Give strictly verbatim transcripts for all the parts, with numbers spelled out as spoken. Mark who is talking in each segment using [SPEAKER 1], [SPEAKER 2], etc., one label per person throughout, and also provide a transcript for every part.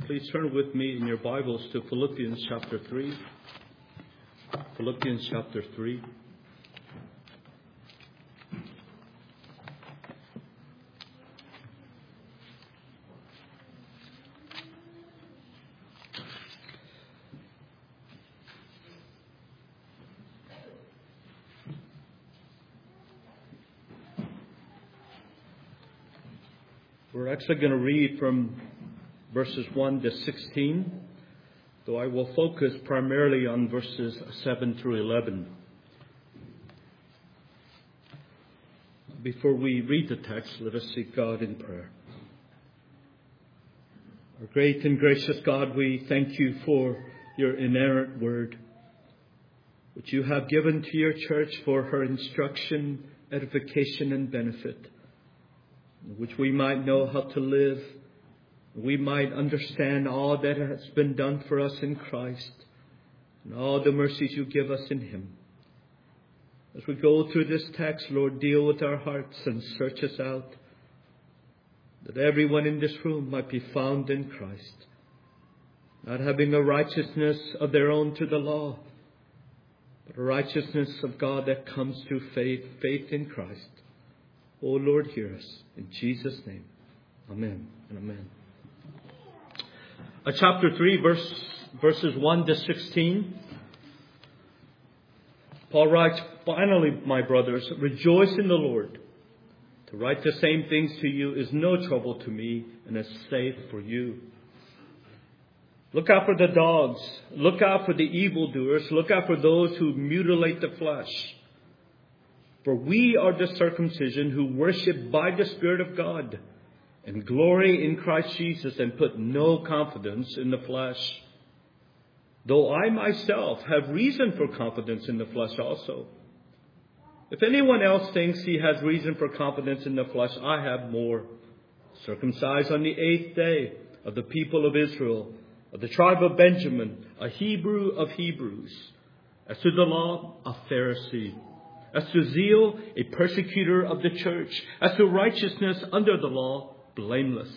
[SPEAKER 1] Please turn with me in your Bibles to Philippians chapter three. Philippians chapter three. We're actually going to read from verses one to sixteen, though I will focus primarily on verses seven through eleven. Before we read the text, let us seek God in prayer. Our great and gracious God, we thank you for your inerrant word, which you have given to your church for her instruction, edification, and benefit, which we might know how to live. We might understand all that has been done for us in Christ and all the mercies you give us in Him. As we go through this text, Lord, deal with our hearts and search us out, that everyone in this room might be found in Christ, not having a righteousness of their own to the law, but a righteousness of God that comes through faith, faith in Christ. Oh Lord, hear us. In Jesus' name, amen and amen. Uh, chapter three, verse, verses one to sixteen. Paul writes, "Finally, my brothers, rejoice in the Lord. To write the same things to you is no trouble to me and is safe for you. Look out for the dogs. Look out for the evildoers. Look out for those who mutilate the flesh. For we are the circumcision who worship by the Spirit of God and glory in Christ Jesus and put no confidence in the flesh. Though I myself have reason for confidence in the flesh also. If anyone else thinks he has reason for confidence in the flesh, I have more. Circumcised on the eighth day, of the people of Israel, of the tribe of Benjamin, a Hebrew of Hebrews. As to the law, a Pharisee. As to zeal, a persecutor of the church. As to righteousness under the law, blameless.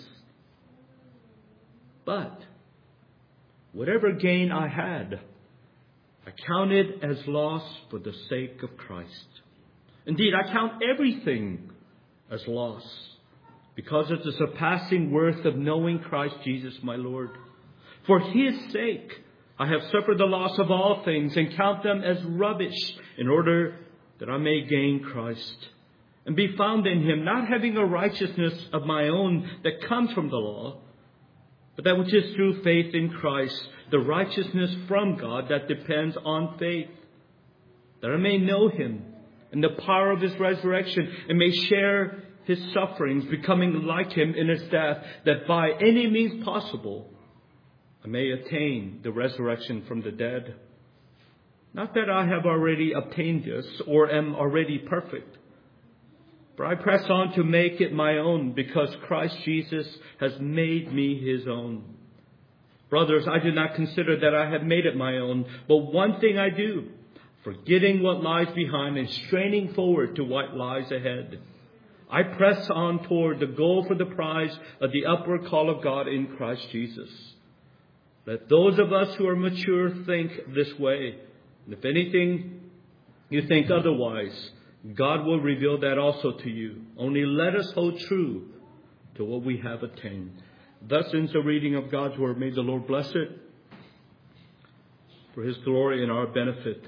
[SPEAKER 1] But whatever gain I had, I counted as loss for the sake of Christ. Indeed, I count everything as loss because of the surpassing worth of knowing Christ Jesus my Lord. For His sake, I have suffered the loss of all things and count them as rubbish in order that I may gain Christ and be found in Him, not having a righteousness of my own that comes from the law, but that which is through faith in Christ, the righteousness from God that depends on faith, that I may know Him and the power of His resurrection and may share His sufferings, becoming like Him in His death, that by any means possible I may attain the resurrection from the dead. Not that I have already obtained this or am already perfect, but I press on to make it my own because Christ Jesus has made me His own. Brothers, I do not consider that I have made it my own, but one thing I do, forgetting what lies behind and straining forward to what lies ahead. I press on toward the goal for the prize of the upward call of God in Christ Jesus. Let those of us who are mature think this way. And if anything you think otherwise, God will reveal that also to you. Only let us hold true to what we have attained." Thus ends the reading of God's word. May the Lord bless it for His glory and our benefit.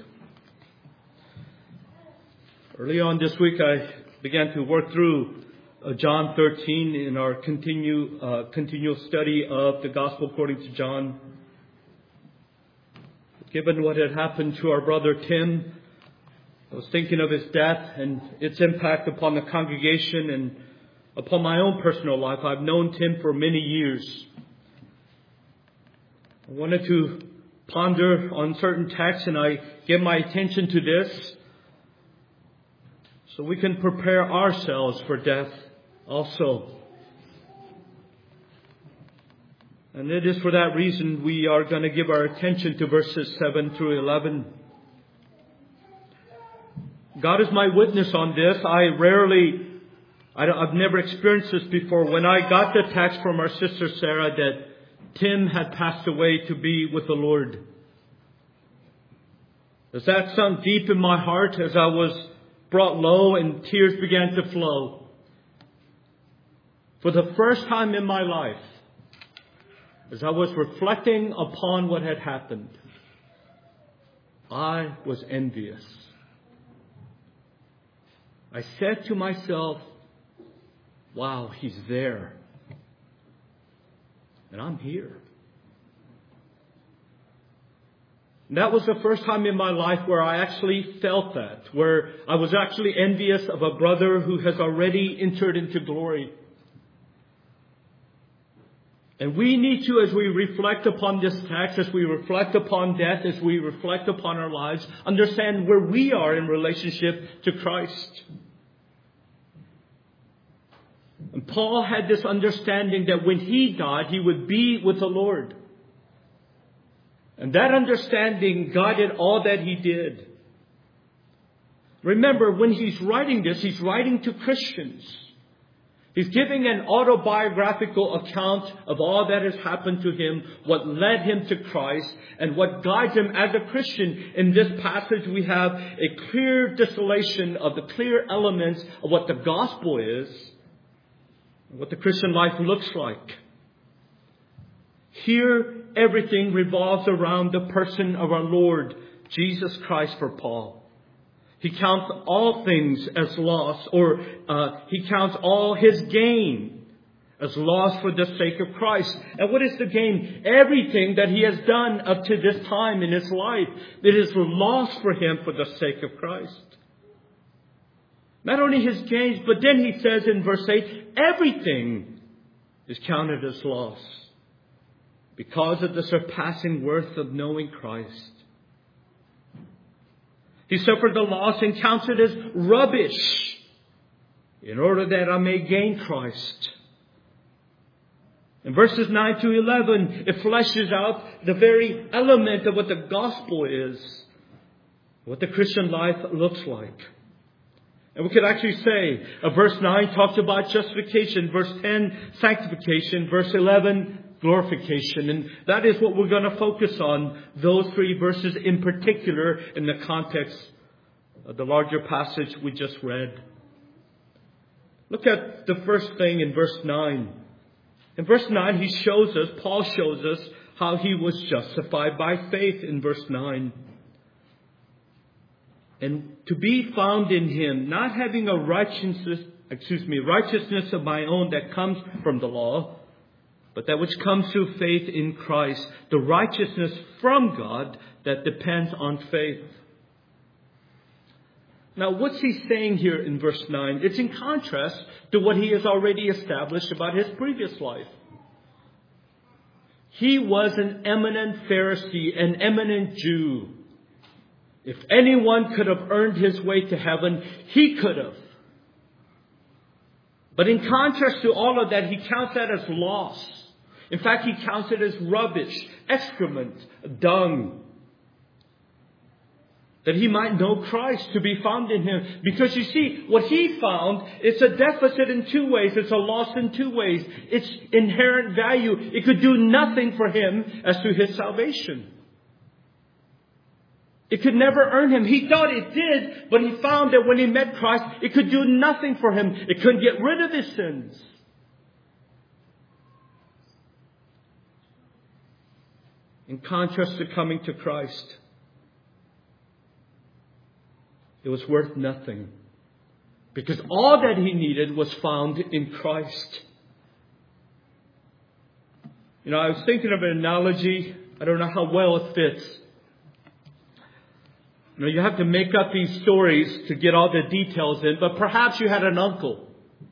[SPEAKER 1] Early on this week, I began to work through uh, John thirteen in our continue, uh, continual study of the Gospel according to John. Given what had happened to our brother Tim, I was thinking of his death and its impact upon the congregation and upon my own personal life. I've known Tim for many years. I wanted to ponder on certain texts, and I give my attention to this so we can prepare ourselves for death also. And it is for that reason we are going to give our attention to verses seven through eleven. God is my witness on this. I rarely, I I've never experienced this before. When I got the text from our sister Sarah that Tim had passed away to be with the Lord. Does that sunk deep in my heart as I was brought low and tears began to flow? For the first time in my life, as I was reflecting upon what had happened, I was envious. I said to myself, wow, he's there. And I'm here. And that was the first time in my life where I actually felt that, where I was actually envious of a brother who has already entered into glory. And we need to, as we reflect upon this text, as we reflect upon death, as we reflect upon our lives, understand where we are in relationship to Christ. And Paul had this understanding that when he died, he would be with the Lord. And that understanding guided all that he did. Remember, when he's writing this, he's writing to Christians. He's giving an autobiographical account of all that has happened to him, what led him to Christ, and what guides him as a Christian. In this passage, we have a clear distillation of the clear elements of what the gospel is, what the Christian life looks like. Here, everything revolves around the person of our Lord, Jesus Christ, for Paul. He counts all things as loss, or uh, he counts all his gain as loss for the sake of Christ. And what is the gain? Everything that he has done up to this time in his life, it is loss for him for the sake of Christ. Not only his gains, but then he says in verse eight, everything is counted as loss because of the surpassing worth of knowing Christ. He suffered the loss and counts it as rubbish in order that I may gain Christ. In verses nine to eleven, it fleshes out the very element of what the gospel is, what the Christian life looks like. And we could actually say, uh, verse nine talks about justification, verse ten, sanctification, verse eleven, glorification. And that is what we're going to focus on, those three verses in particular in the context of the larger passage we just read. Look at the first thing in verse nine. In verse nine, he shows us, Paul shows us how he was justified by faith in verse nine. And to be found in him, not having a righteousness, excuse me, righteousness of my own that comes from the law, but that which comes through faith in Christ, the righteousness from God that depends on faith. Now, what's he saying here in verse nine? It's in contrast to what he has already established about his previous life. He was an eminent Pharisee, an eminent Jew. If anyone could have earned his way to heaven, he could have. But in contrast to all of that, he counts that as loss. In fact, he counts it as rubbish, excrement, dung. That he might know Christ, to be found in him. Because you see, what he found, it's a deficit in two ways. It's a loss in two ways. Its inherent value, it could do nothing for him as to his salvation. It could never earn him. He thought it did, but he found that when he met Christ, it could do nothing for him. It couldn't get rid of his sins. In contrast to coming to Christ, it was worth nothing. Because all that he needed was found in Christ. You know, I was thinking of an analogy. I don't know how well it fits. You know, you have to make up these stories to get all the details in, but perhaps you had an uncle.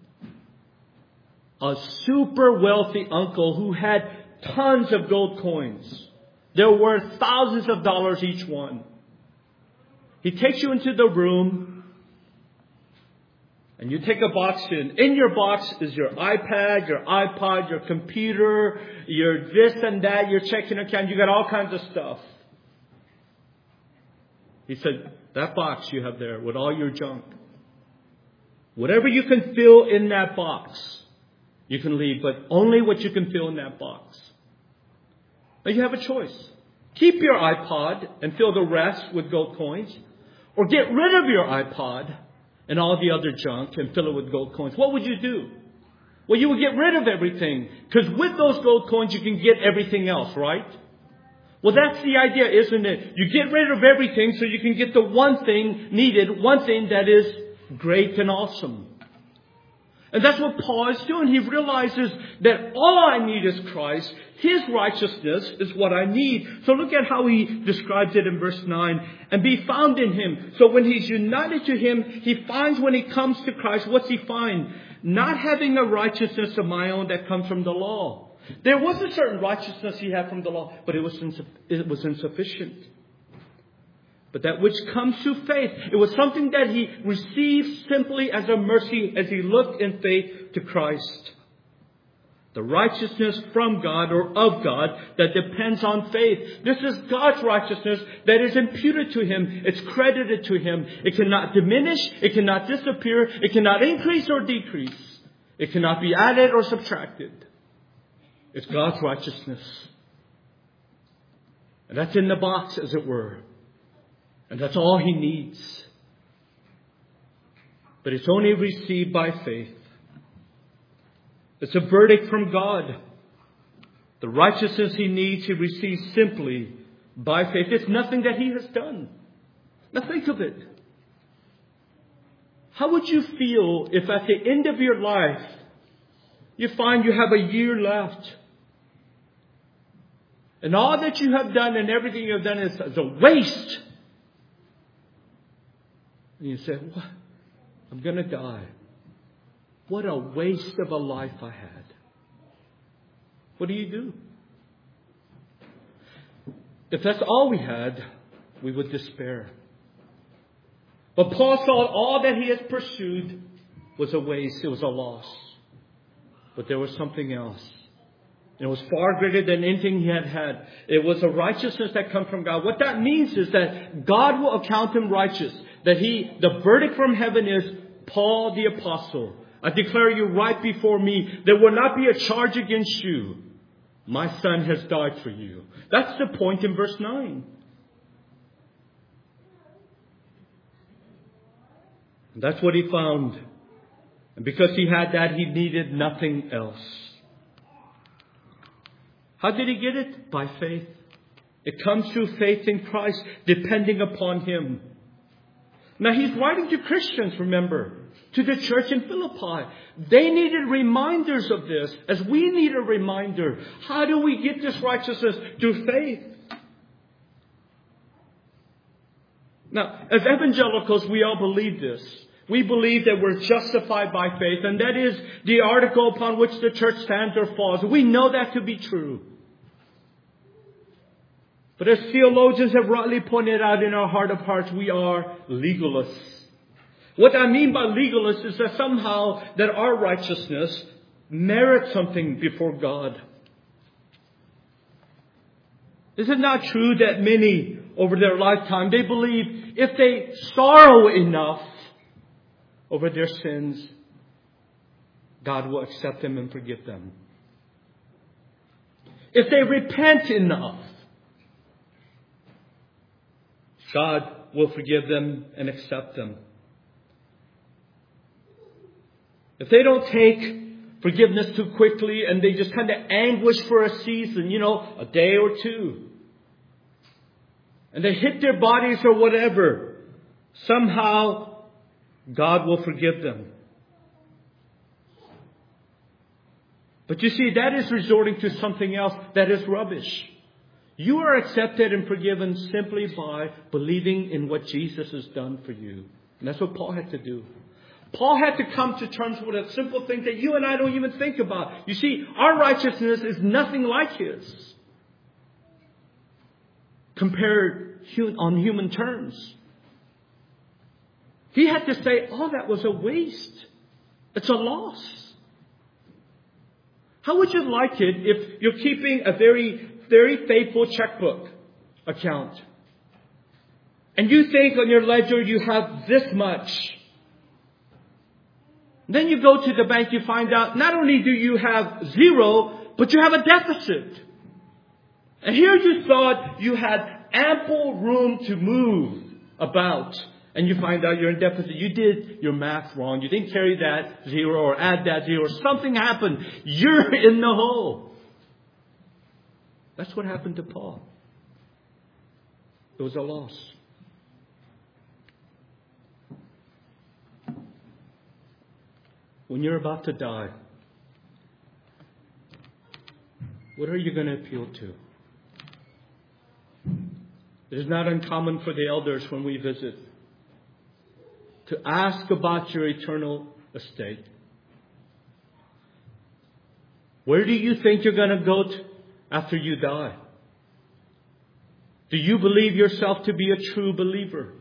[SPEAKER 1] A super wealthy uncle who had tons of gold coins. They're worth thousands of dollars each one. He takes you into the room and you take a box in. In your box is your iPad, your iPod, your computer, your this and that, your checking account. You got all kinds of stuff. He said, that box you have there with all your junk. Whatever you can fill in that box, you can leave, but only what you can fill in that box. Now you have a choice. Keep your iPod and fill the rest with gold coins, or get rid of your iPod and all the other junk and fill it with gold coins. What would you do? Well, you would get rid of everything, because with those gold coins you can get everything else, right? Well, that's the idea, isn't it? You get rid of everything so you can get the one thing needed, one thing that is great and awesome. And that's what Paul is doing. He realizes that all I need is Christ. His righteousness is what I need. So look at how he describes it in verse nine. And be found in Him. So when he's united to Him, he finds when he comes to Christ, what's he find? Not having a righteousness of my own that comes from the law. There was a certain righteousness he had from the law, but it was insu- it was insufficient. But that which comes through faith, it was something that he received simply as a mercy as he looked in faith to Christ. The righteousness from God or of God that depends on faith. This is God's righteousness that is imputed to Him. It's credited to Him. It cannot diminish. It cannot disappear. It cannot increase or decrease. It cannot be added or subtracted. It's God's righteousness. And that's in the box, as it were. And that's all he needs. But it's only received by faith. It's a verdict from God. The righteousness he needs, he receives simply by faith. It's nothing that he has done. Now think of it. How would you feel if at the end of your life you find you have a year left? And all that you have done and everything you have done is, is a waste. And you say, what? I'm going to die. What a waste of a life I had. What do you do? If that's all we had, we would despair. But Paul saw all that he has pursued was a waste. It was a loss. But there was something else. It was far greater than anything he had had. It was a righteousness that comes from God. What that means is that God will account him righteous. That he, the verdict from heaven is, Paul the apostle, I declare you right before me, there will not be a charge against you. My son has died for you. That's the point in verse nine. And that's what he found. And because he had that, he needed nothing else. How did he get it? By faith. It comes through faith in Christ, depending upon Him. Now he's writing to Christians, remember, to the church in Philippi. They needed reminders of this, as we need a reminder. How do we get this righteousness? Through faith. Now, as evangelicals, we all believe this. We believe that we're justified by faith, and that is the article upon which the church stands or falls. We know that to be true. But as theologians have rightly pointed out, in our heart of hearts, we are legalists. What I mean by legalist is that somehow that our righteousness merits something before God. Is it not true that many over their lifetime, they believe if they sorrow enough over their sins, God will accept them and forgive them? If they repent enough, God will forgive them and accept them. If they don't take forgiveness too quickly and they just kind of anguish for a season, you know, a day or two, and they hit their bodies or whatever, somehow God will forgive them. But you see, that is resorting to something else that is rubbish. You are accepted and forgiven simply by believing in what Jesus has done for you. And that's what Paul had to do. Paul had to come to terms with a simple thing that you and I don't even think about. You see, our righteousness is nothing like his. Compared on human terms. He had to say, oh, that was a waste. It's a loss. How would you like it if you're keeping a very very faithful checkbook account, and you think on your ledger you have this much? Then you go to the bank, you find out not only do you have zero, but you have a deficit. And here you thought you had ample room to move about. And you find out you're in deficit. You did your math wrong. You didn't carry that zero or add that zero. Something happened. You're in the hole. That's what happened to Paul. It was a loss. When you're about to die, what are you going to appeal to? It is not uncommon for the elders when we visit to ask about your eternal estate. Where do you think you're going to go to after you die? Do you believe yourself to be a true believer?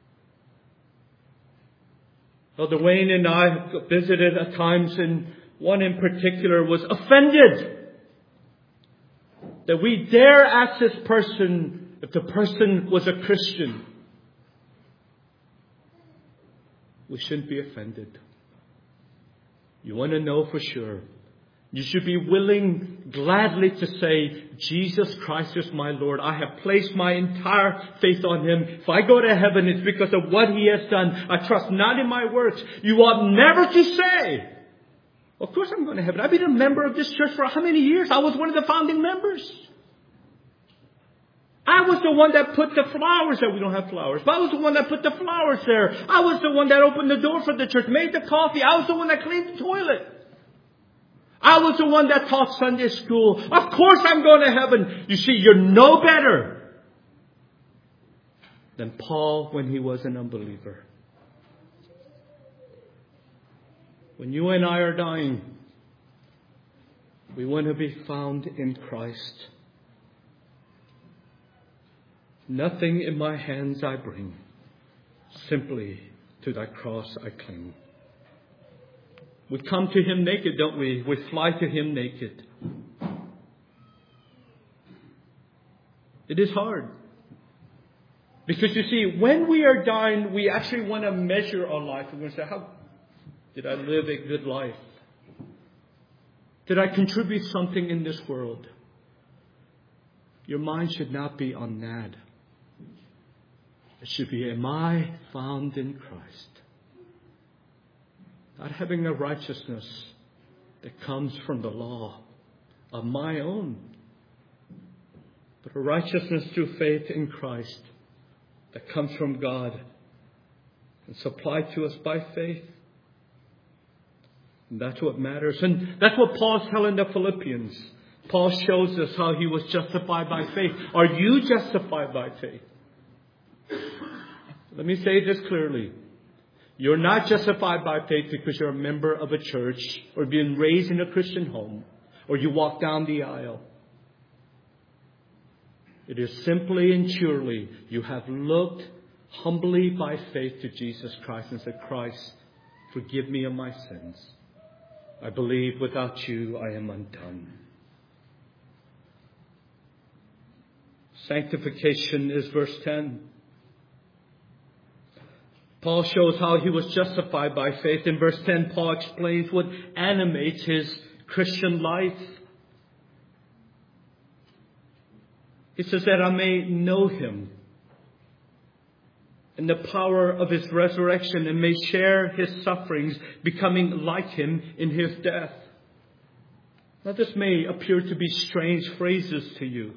[SPEAKER 1] Elder Wayne and I visited at times, and one in particular was offended that we dare ask this person if the person was a Christian. We shouldn't be offended. You want to know for sure. You should be willing gladly to say, Jesus Christ is my Lord. I have placed my entire faith on Him. If I go to heaven, it's because of what He has done. I trust not in my works. You ought never to say, of course I'm going to heaven. I've been a member of this church for how many years? I was one of the founding members. I was the one that put the flowers there. We don't have flowers. But I was the one that put the flowers there. I was the one that opened the door for the church, made the coffee. I was the one that cleaned the toilet. I was the one that taught Sunday school. Of course I'm going to heaven. You see, you're no better than Paul when he was an unbeliever. When you and I are dying, we want to be found in Christ. Nothing in my hands I bring, simply to thy cross I cling. We come to Him naked, don't we? We fly to Him naked. It is hard. Because you see, when we are dying, we actually want to measure our life. We're going to say, how did I live a good life? Did I contribute something in this world? Your mind should not be on that. It should be, am I found in Christ? Not having a righteousness that comes from the law of my own, but a righteousness through faith in Christ that comes from God and supplied to us by faith. And that's what matters. And that's what Paul's telling the Philippians. Paul shows us how he was justified by faith. Are you justified by faith? Let me say this clearly. You're not justified by faith because you're a member of a church or being raised in a Christian home or you walk down the aisle. It is simply and surely you have looked humbly by faith to Jesus Christ and said, Christ, forgive me of my sins. I believe without you I am undone. Sanctification is verse ten. Paul shows how he was justified by faith. In verse ten, Paul explains what animates his Christian life. He says that I may know Him and the power of His resurrection and may share His sufferings, becoming like Him in His death. Now this may appear to be strange phrases to you.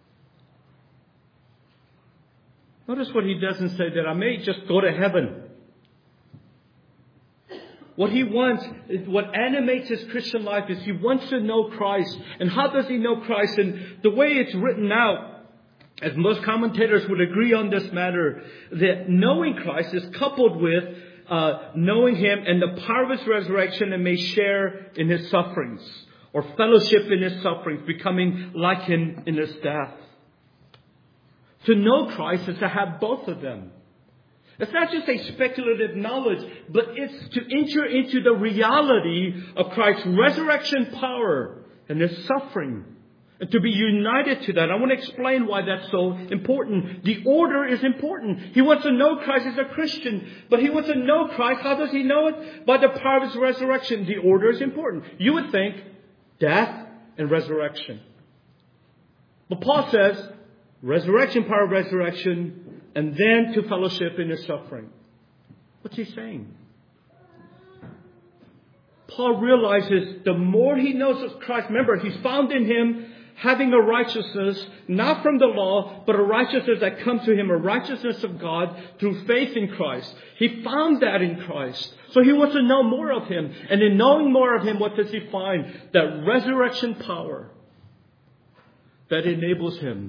[SPEAKER 1] Notice what he doesn't say, that I may just go to heaven. What he wants, what animates his Christian life is he wants to know Christ. And how does he know Christ? And the way it's written out, as most commentators would agree on this matter, that knowing Christ is coupled with uh, knowing Him and the power of His resurrection and may share in His sufferings or fellowship in His sufferings, becoming like Him in His death. To know Christ is to have both of them. It's not just a speculative knowledge, but it's to enter into the reality of Christ's resurrection power and His suffering. And to be united to that. I want to explain why that's so important. The order is important. He wants to know Christ as a Christian, but he wants to know Christ. How does he know it? By the power of His resurrection. The order is important. You would think death and resurrection. But Paul says, resurrection, power of resurrection, and then to fellowship in his suffering. What's he saying? Paul realizes the more he knows of Christ, remember, he's found in him having a righteousness, not from the law, but a righteousness that comes to him, a righteousness of God through faith in Christ. He found that in Christ. So he wants to know more of him. And in knowing more of him, what does he find? That resurrection power that enables him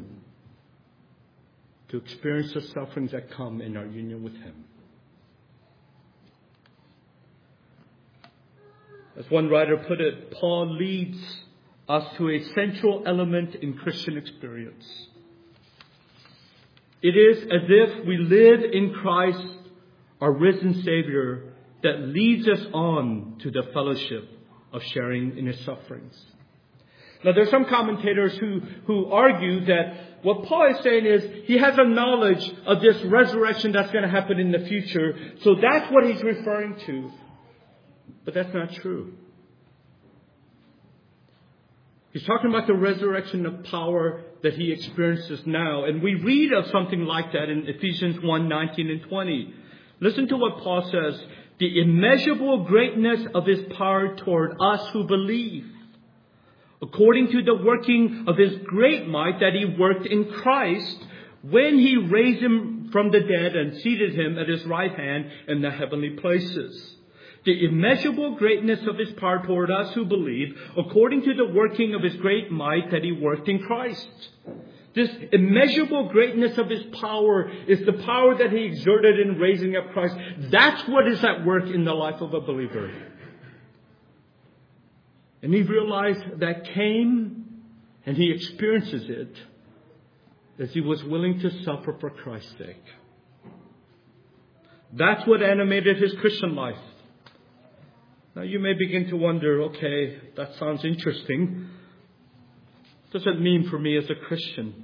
[SPEAKER 1] to experience the sufferings that come in our union with him. As one writer put it, Paul leads us to a central element in Christian experience. It is as if we live in Christ, our risen Savior, that leads us on to the fellowship of sharing in his sufferings. Now, there are some commentators who, who argue that what Paul is saying is he has a knowledge of this resurrection that's going to happen in the future. So that's what he's referring to. But that's not true. He's talking about the resurrection of power that he experiences now. And we read of something like that in Ephesians one, nineteen and twenty. Listen to what Paul says. The immeasurable greatness of his power toward us who believe, according to the working of his great might that he worked in Christ when he raised him from the dead and seated him at his right hand in the heavenly places. The immeasurable greatness of his power toward us who believe, according to the working of his great might that he worked in Christ. This immeasurable greatness of his power is the power that he exerted in raising up Christ. That's what is at work in the life of a believer. And he realized that came, and he experiences it, as he was willing to suffer for Christ's sake. That's what animated his Christian life. Now you may begin to wonder, okay, that sounds interesting. What does it mean for me as a Christian?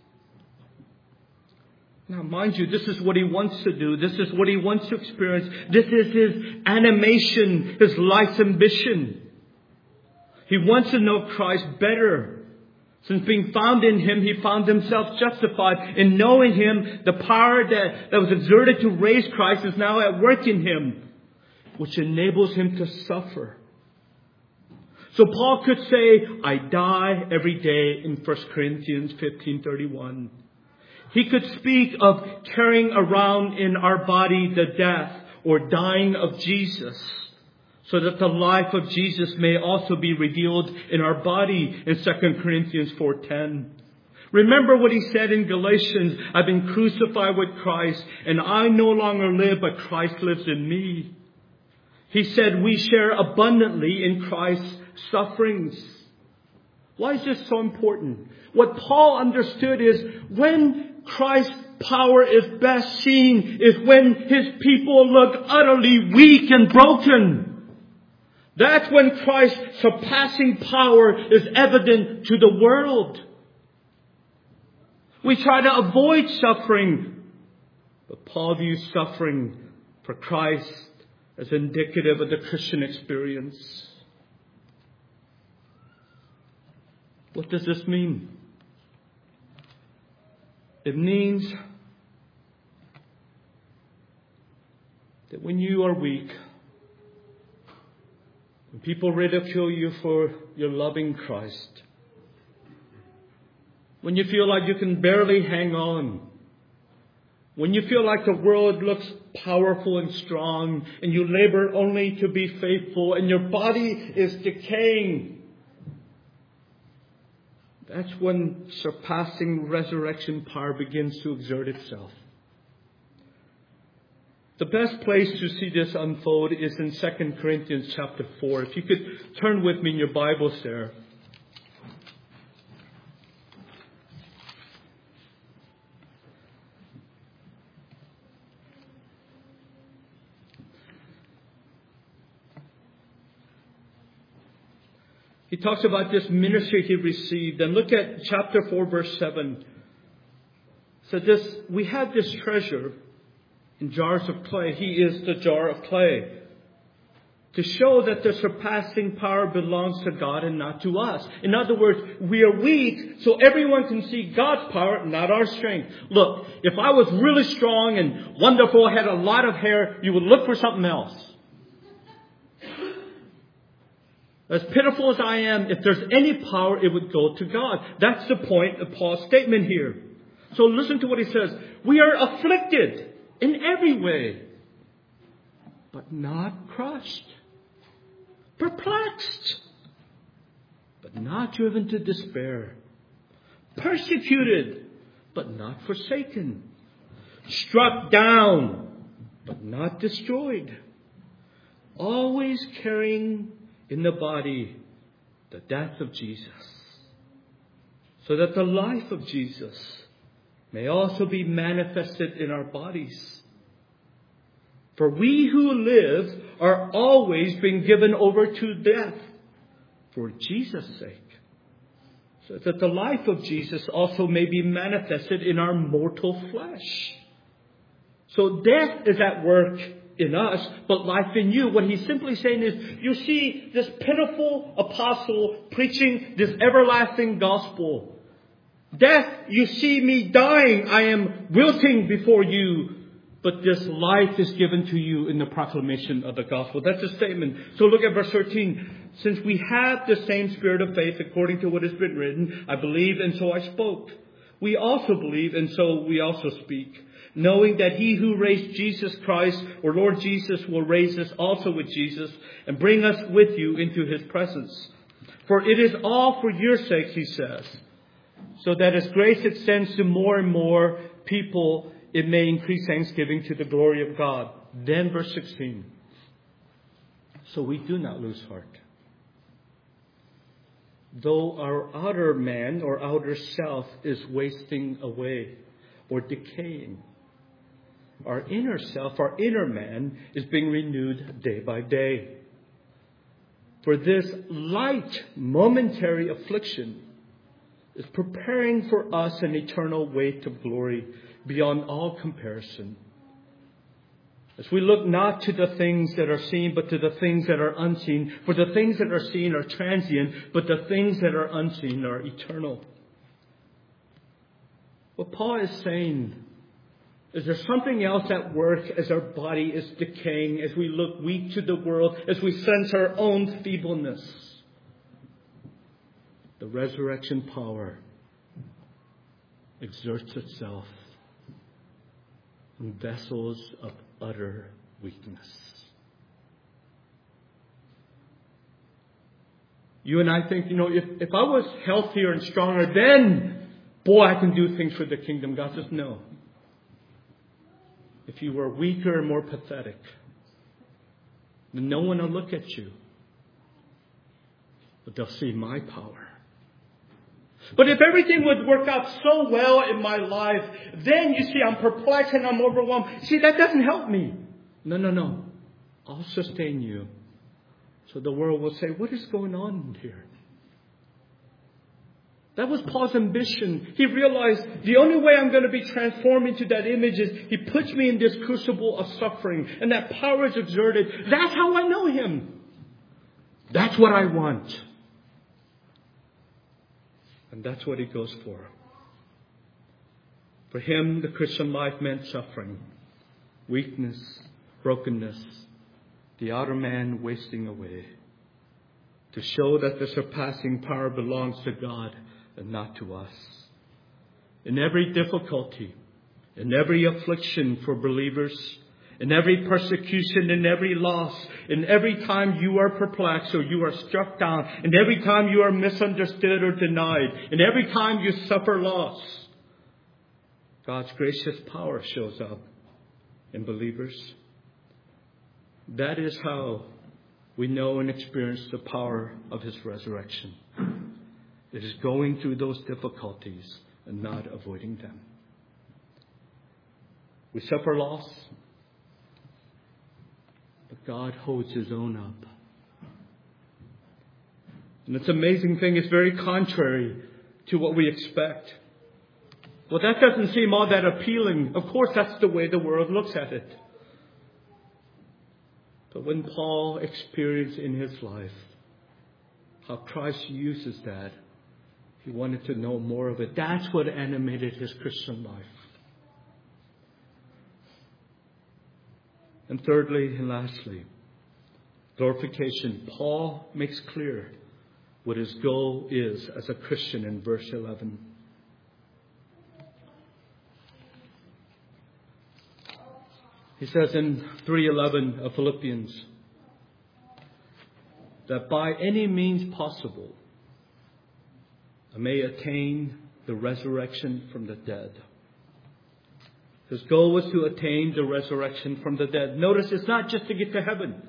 [SPEAKER 1] Now, mind you, this is what he wants to do. This is what he wants to experience. This is his animation, his life's ambition. He wants to know Christ better. Since being found in him, he found himself justified. In knowing him, the power that, that was exerted to raise Christ is now at work in him, which enables him to suffer. So Paul could say, I die every day in First Corinthians fifteen thirty-one. He could speak of carrying around in our body the death or dying of Jesus, so that the life of Jesus may also be revealed in our body in Second Corinthians four ten. Remember what he said in Galatians, I've been crucified with Christ, and I no longer live, but Christ lives in me. He said we share abundantly in Christ's sufferings. Why is this so important? What Paul understood is when Christ's power is best seen is when his people look utterly weak and broken. That's when Christ's surpassing power is evident to the world. We try to avoid suffering, but Paul views suffering for Christ as indicative of the Christian experience. What does this mean? It means that when you are weak, when people ridicule you for your loving Christ, when you feel like you can barely hang on, when you feel like the world looks powerful and strong and you labor only to be faithful and your body is decaying, that's when surpassing resurrection power begins to exert itself. The best place to see this unfold is in Second Corinthians chapter four. If you could turn with me in your Bibles there. He talks about this ministry he received. And look at chapter four, verse seven. So this, we have this treasure in jars of clay. He is the jar of clay. to show that the surpassing power belongs to God and not to us. In other words, we are weak so everyone can see God's power, not our strength. Look, if I was really strong and wonderful, had a lot of hair, you would look for something else. As pitiful as I am, if there's any power, it would go to God. That's the point of Paul's statement here. So listen to what he says. We are afflicted in every way, but not crushed. Perplexed, but not driven to despair. Persecuted, but not forsaken. Struck down, but not destroyed. Always carrying in the body the death of Jesus, so that the life of Jesus may also be manifested in our bodies. For we who live are always being given over to death for Jesus' sake, so that the life of Jesus also may be manifested in our mortal flesh. So death is at work in us, but life in you. What he's simply saying is, you see this pitiful apostle preaching this everlasting gospel. Death, you see me dying. I am wilting before you. But this life is given to you in the proclamation of the gospel. That's a statement. So look at verse thirteen. Since we have the same spirit of faith according to what has been written, I believed and so I spoke. We also believe and so we also speak. Knowing that he who raised Jesus Christ, or Lord Jesus, will raise us also with Jesus and bring us with you into his presence. For it is all for your sakes, he says, so that as grace extends to more and more people, it may increase thanksgiving to the glory of God. Then verse sixteen. So we do not lose heart. Though our outer man or outer self is wasting away or decaying, our inner self, our inner man, is being renewed day by day. For this light, momentary affliction is preparing for us an eternal weight of glory beyond all comparison. As we look not to the things that are seen, but to the things that are unseen. For the things that are seen are transient, but the things that are unseen are eternal. What Paul is saying is there's something else at work as our body is decaying, as we look weak to the world, as we sense our own feebleness. The resurrection power exerts itself in vessels of utter weakness. You and I think, you know, if, if I was healthier and stronger, then, boy, I can do things for the kingdom. God says, no. If you were weaker and more pathetic, then no one will look at you. But they'll see my power. But if everything would work out so well in my life, then you see I'm perplexed and I'm overwhelmed. See, that doesn't help me. No, no, no. I'll sustain you. So the world will say, what is going on here? That was Paul's ambition. He realized the only way I'm going to be transformed into that image is he puts me in this crucible of suffering. And that power is exerted. That's how I know him. That's what I want. And that's what he goes for. For him, the Christian life meant suffering, weakness, brokenness, the outer man wasting away, to show that the surpassing power belongs to God and not to us. In every difficulty, in every affliction for believers, in every persecution, in every loss, in every time you are perplexed or you are struck down, in every time you are misunderstood or denied, in every time you suffer loss, God's gracious power shows up in believers. That is how we know and experience the power of his resurrection. It is going through those difficulties and not avoiding them. We suffer loss, but God holds his own up. And it's an amazing thing. It's very contrary to what we expect. Well, that doesn't seem all that appealing. Of course, that's the way the world looks at it. But when Paul experienced in his life how Christ uses that, he wanted to know more of it. That's what animated his Christian life. And thirdly and lastly, glorification. Paul makes clear what his goal is as a Christian in verse eleven. He says in three eleven of Philippians that by any means possible I may attain the resurrection from the dead. His goal was to attain the resurrection from the dead. Notice it's not just to get to heaven.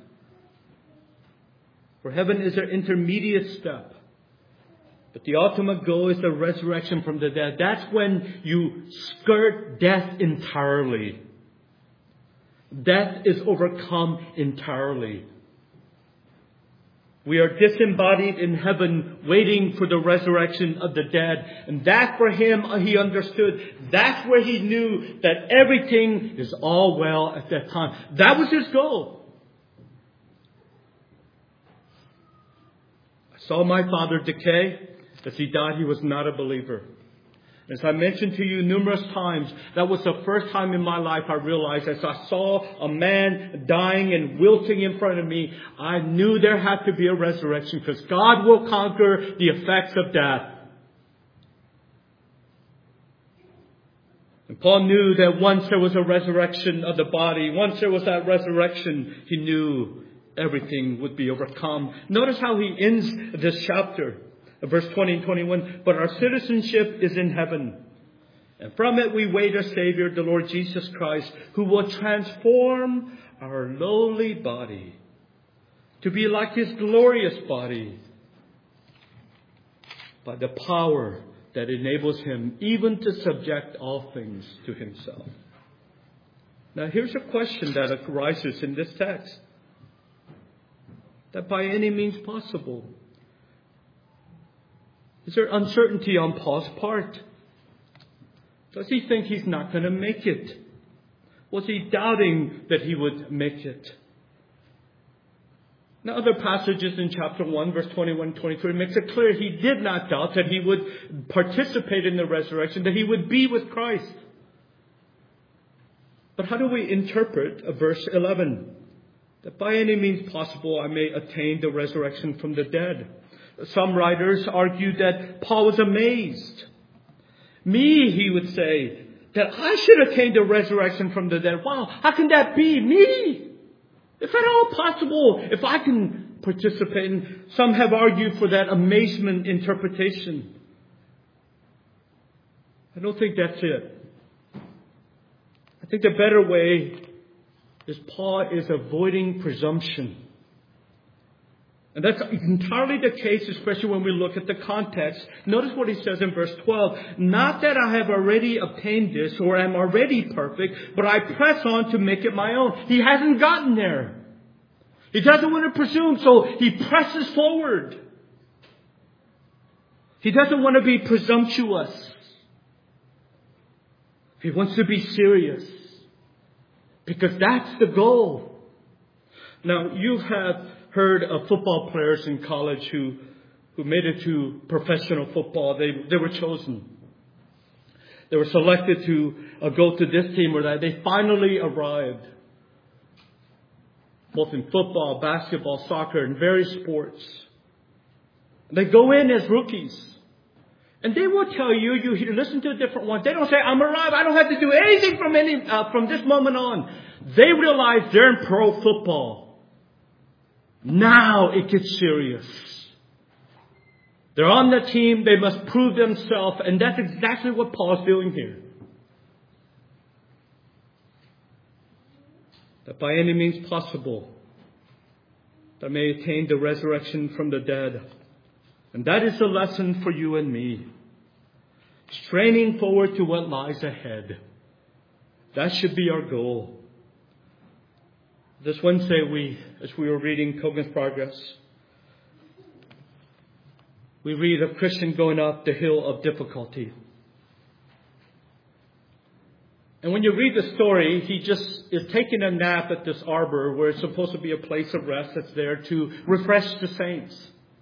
[SPEAKER 1] For heaven is an intermediate step. But the ultimate goal is the resurrection from the dead. That's when you skirt death entirely. Death is overcome entirely. We are disembodied in heaven, waiting for the resurrection of the dead. And that for him, he understood. That's where he knew that everything is all well at that time. That was his goal. I saw my father decay. As he died, he was not a believer. As I mentioned to you numerous times, that was the first time in my life I realized as I saw a man dying and wilting in front of me, I knew there had to be a resurrection because God will conquer the effects of death. And Paul knew that once there was a resurrection of the body, once there was that resurrection, he knew everything would be overcome. Notice how he ends this chapter. Verse twenty and twenty-one, but our citizenship is in heaven. And from it we wait a Savior, the Lord Jesus Christ, who will transform our lowly body to be like His glorious body by the power that enables Him even to subject all things to Himself. Now here's a question that arises in this text. That by any means possible. Is there uncertainty on Paul's part? Does he think he's not going to make it? Was he doubting that he would make it? Now, other passages in chapter one, verse twenty-one and twenty-three makes it clear he did not doubt that he would participate in the resurrection, that he would be with Christ. But how do we interpret verse eleven? That by any means possible I may attain the resurrection from the dead. Some writers argue that Paul was amazed. Me, he would say, that I should attain the resurrection from the dead. Wow, how can that be? Me? If at all possible, if I can participate. And some have argued for that amazement interpretation. I don't think that's it. I think the better way is Paul is avoiding presumption. And that's entirely the case, especially when we look at the context. Notice what he says in verse twelve. Not that I have already obtained this or am already perfect, but I press on to make it my own. He hasn't gotten there. He doesn't want to presume, so he presses forward. He doesn't want to be presumptuous. He wants to be serious. Because that's the goal. Now, you have heard of football players in college who, who made it to professional football. They, they were chosen. They were selected to uh, go to this team or that. They finally arrived. Both in football, basketball, soccer, and various sports. They go in as rookies. And they will tell you, you hear, listen to a different one. They don't say, I'm arrived. I don't have to do anything from any uh, from this moment on. They realize they're in pro football. Now it gets serious. They're on the team. They must prove themselves. And that's exactly what Paul's doing here. That by any means possible, that may attain the resurrection from the dead. And that is a lesson for you and me. Straining forward to what lies ahead. That should be our goal. This Wednesday, we, as we were reading Pilgrim's Progress, we read of Christian going up the hill of difficulty. And And when you read the story, he just is taking a nap at this arbor where it's supposed to be a place of rest that's there to refresh the saints.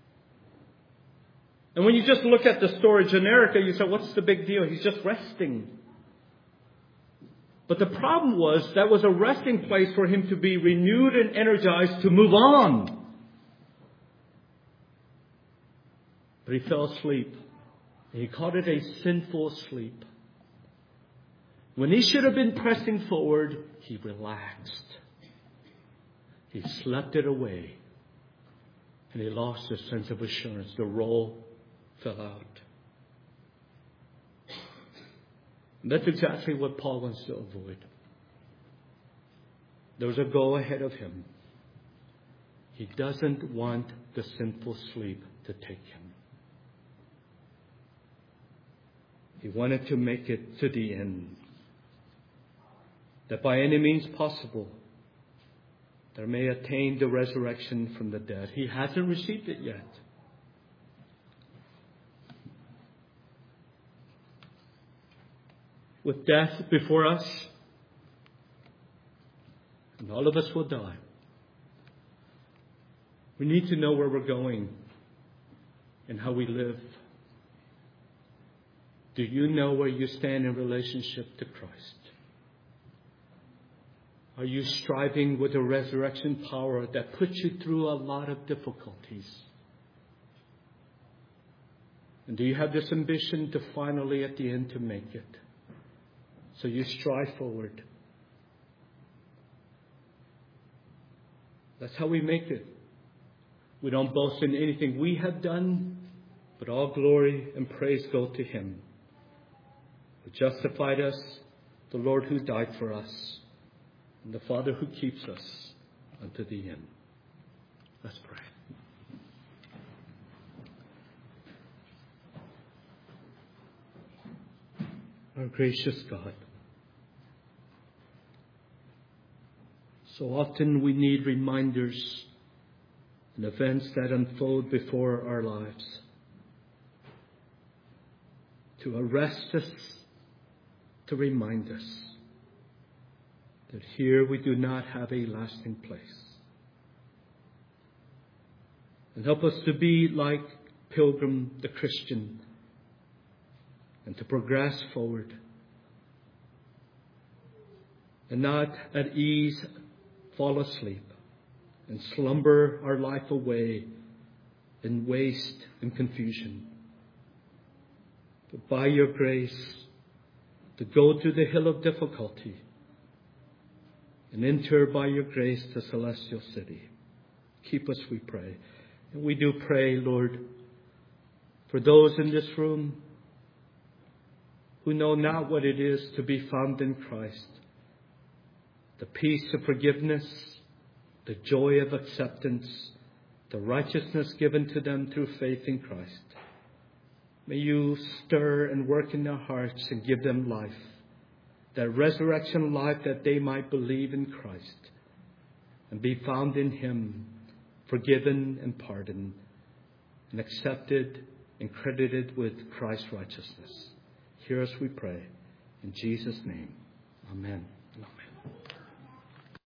[SPEAKER 1] And when you just look at the story generically, you say, what's the big deal? He's just resting. But the problem was that was a resting place for him to be renewed and energized to move on. But he fell asleep. And he called it a sinful sleep. When he should have been pressing forward, he relaxed. He slept it away. And he lost his sense of assurance. The roll fell out. And that's exactly what Paul wants to avoid. There was a goal ahead of him. He doesn't want the sinful sleep to take him. He wanted to make it to the end. That by any means possible, there may attain the resurrection from the dead. He hasn't received it yet. With death before us, and all of us will die, we need to know where we're going and how we live. Do you know where you stand in relationship to Christ? Are you striving with a resurrection power that puts you through a lot of difficulties? And do you have this ambition to finally at the end to make it? So you strive forward. That's how we make it. We don't boast in anything we have done, but all glory and praise go to Him who justified us, the Lord who died for us, and the Father who keeps us unto the end. Let's pray. Our gracious God, so often we need reminders and events that unfold before our lives to arrest us, to remind us that here we do not have a lasting place. And help us to be like Pilgrim the Christian and to progress forward and not at ease fall asleep and slumber our life away in waste and confusion. But by your grace, to go to the hill of difficulty and enter by your grace the celestial city. Keep us, we pray. And we do pray, Lord, for those in this room who know not what it is to be found in Christ, the peace of forgiveness, the joy of acceptance, the righteousness given to them through faith in Christ. May you stir and work in their hearts and give them life, that resurrection life that they might believe in Christ and be found in Him, forgiven and pardoned and accepted and credited with Christ's righteousness. Hear us, we pray. In Jesus' name, amen.